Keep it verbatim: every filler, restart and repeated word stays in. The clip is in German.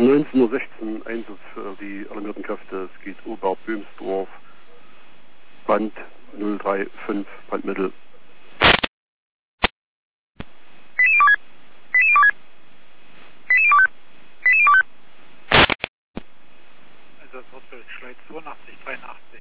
neunzehn Uhr sechzehn Einsatz für die alarmierten Kräfte. Es geht Oberböhmsdorf, Band null drei fünf, Brandmittel.